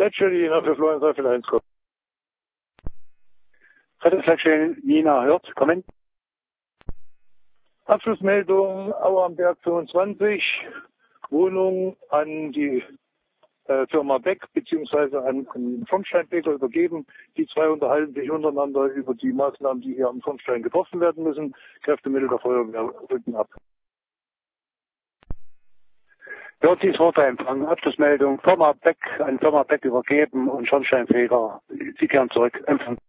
Nina für Florian Seifel 1. Rettungsleitstelle Nina hört, kommen. Abschlussmeldung Auer am Berg 25, Wohnung an die Firma Beck bzw. an Schornsteinfeger übergeben. Die zwei unterhalten sich untereinander über die Maßnahmen, die hier am Schornstein getroffen werden müssen. Kräftemittel der Feuerwehr rücken ab. Hört Sie das Wort empfangen, Abschlussmeldung, Firma Beck, an Firma Beck übergeben und Schornsteinfeger, Sie kehren zurück, empfangen.